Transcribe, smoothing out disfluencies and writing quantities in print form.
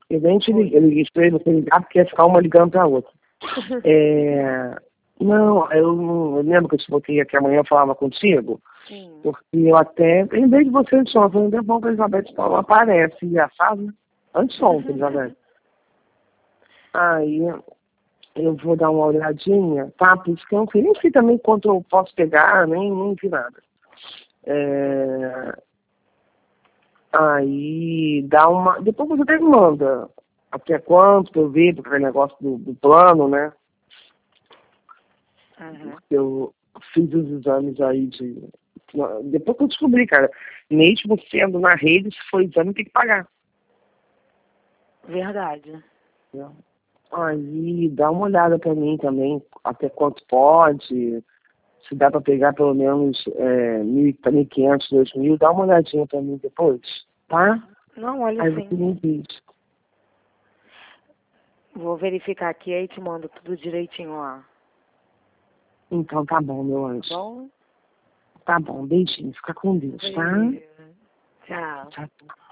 Eu nem te liguei, eu liguei pra ele, você ligar, porque ia ficar uma ligando pra outra. Não, eu lembro que eu te botei aqui amanhã, eu falava contigo, Sim. porque eu até, em vez de você de ontem, ainda bom que a Elizabeth não aparece, engraçado, né? Antes ontem, Elizabeth. Aí eu vou dar uma olhadinha, tá? Por isso que eu não sei, nem sei também quanto eu posso pegar, nem vi nada. Aí dá uma. Depois você até me manda até quanto pra eu ver, porque é negócio do plano, né? Porque eu fiz os exames aí de. Depois que eu descobri, cara, mesmo sendo na rede, se for exame, tem que pagar. Verdade. Aí dá uma olhada pra mim também, até quanto pode, se dá pra pegar pelo menos 1.500, 2.000, dá uma olhadinha pra mim depois, tá? Não, olha Aí sim. você me diz. Vou verificar aqui e te mando tudo direitinho lá. Então tá bom, meu anjo. Bom? Tá bom, beijinho, fica com Deus, tá? Tchau. Tchau.